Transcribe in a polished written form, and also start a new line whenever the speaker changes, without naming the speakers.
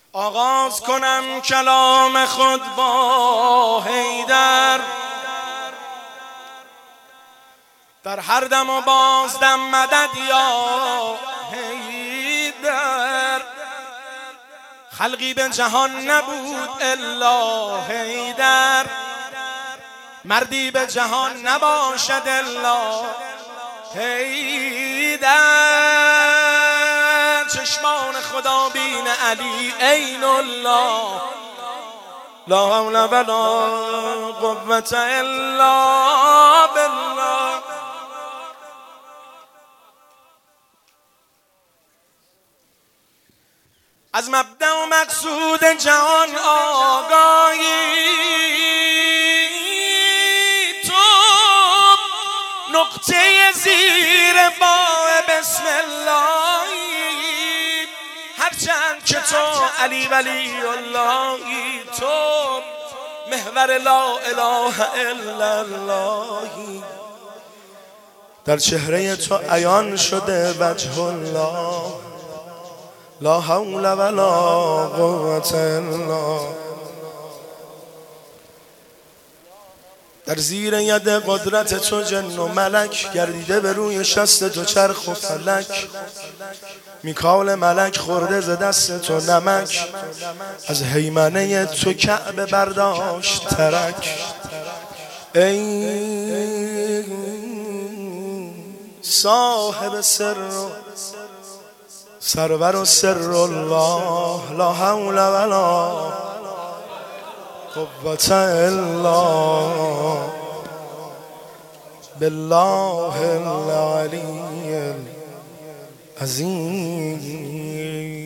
آغاز کنم کلام خود با حیدر، در هر دم و بازدم مدد یا حیدر. خلقی به جهان نبود الا حیدر، مردی به جهان نباشد الا حیدر. چشمان خدا بین علی عین الله، لا حول ولا قوة الا بالله. از مبدأ و مقصود جهان آگاهی، تو نقطه زیر باه بسم اللهی. هرچند که تو علی ولی اللهی، تو محور لا اله الا اللهی. در چهره تو عیان شده وجه الله، لا حول ولا قوة الا. در زیر ید قدرت تو جن و ملک، گردیده به روی شست تو چرخ و فلک. میکائیل ملک خورده ز دست تو نمک، از هیمنه تو کعبه برداشت ترک. ای صاحب سر سرور و سر الله، لا حول ولا قوة الا بالله العلی العظیم.